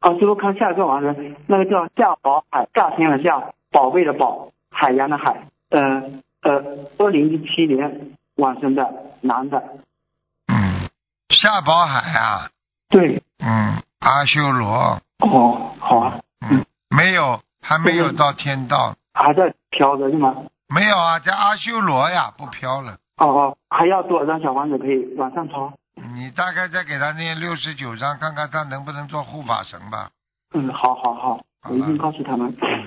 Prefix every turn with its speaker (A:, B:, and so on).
A: 师傅看下一个完人，那个叫夏宝海，夏天的夏，宝贝的宝，海洋的海，2017年往生的男的。
B: 夏宝海啊。
A: 对。
B: 阿修罗。
A: 哦，好啊。
B: 没有，还没有到天道。
A: 还在飘着是吗？
B: 没有啊，在阿修罗呀，不飘了。
A: 还要多少张小房子可以往上抄？
B: 你大概再给他念69张，看看他能不能做护法神吧。
A: 好，我一定告诉他们。